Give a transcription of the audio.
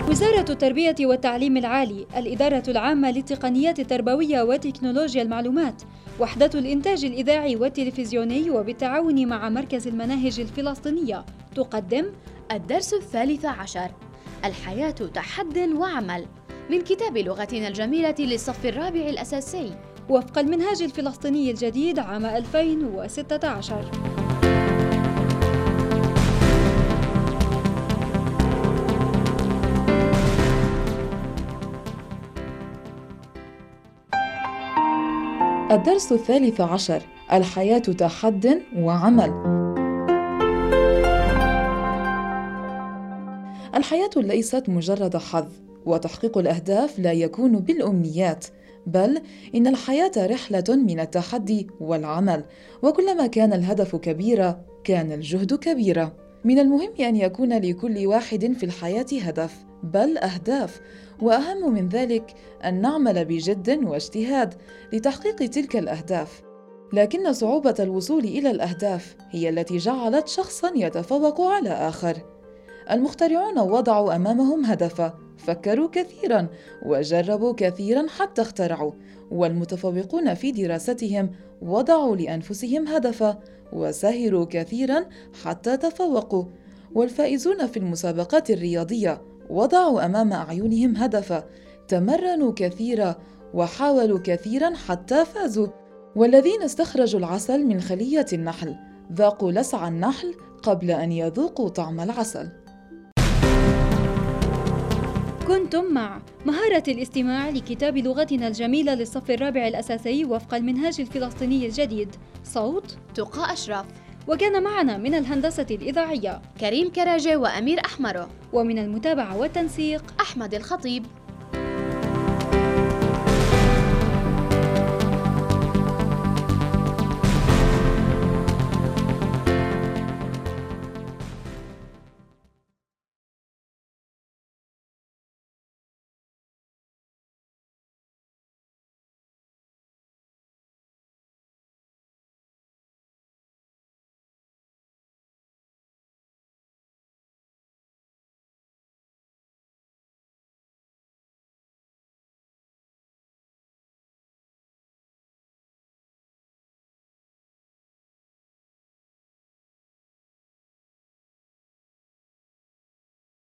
وزارة التربية والتعليم العالي، الإدارة العامة للتقنيات التربوية وتكنولوجيا المعلومات، وحدة الإنتاج الإذاعي والتلفزيوني وبالتعاون مع مركز المناهج الفلسطينية تقدم الدرس 13: الحياة تحد وعمل، من كتاب لغتنا الجميلة للصف الرابع الأساسي، وفق المنهاج الفلسطيني الجديد عام 2016. الدرس 13: الحياة تحد وعمل. الحياة ليست مجرد حظ، وتحقيق الأهداف لا يكون بالأمنيات، بل إن الحياة رحلة من التحدي والعمل، وكلما كان الهدف كبيرا كان الجهد كبيرا. من المهم أن يكون لكل واحد في الحياة هدف، بل أهداف، وأهم من ذلك أن نعمل بجد واجتهاد لتحقيق تلك الأهداف. لكن صعوبة الوصول إلى الأهداف هي التي جعلت شخصاً يتفوق على آخر. المخترعون وضعوا أمامهم هدفاً، فكروا كثيراً وجربوا كثيراً حتى اخترعوا، والمتفوقون في دراستهم وضعوا لأنفسهم هدفاً وسهروا كثيراً حتى تفوقوا، والفائزون في المسابقات الرياضية وضعوا أمام أعينهم هدفاً، تمرنوا كثيراً وحاولوا كثيراً حتى فازوا، والذين استخرجوا العسل من خلية النحل ذاقوا لسع النحل قبل أن يذوقوا طعم العسل. كنتم مع مهارة الاستماع لكتاب لغتنا الجميلة للصف الرابع الأساسي وفق المنهاج الفلسطيني الجديد. صوت تقى أشرف، وكان معنا من الهندسة الإذاعية كريم كراجة وأمير أحمره، ومن المتابعة والتنسيق أحمد الخطيب.